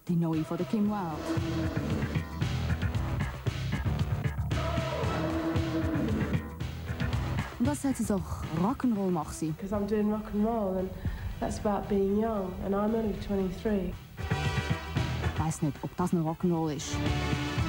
die neue von der Kim Wilde. Und was sagt sie auch Rock'n'Roll macht sie? Because I'm doing rock and roll and that's about being young and I'm only 23. Ich weiss nicht, ob das noch Rock'n'Roll ist.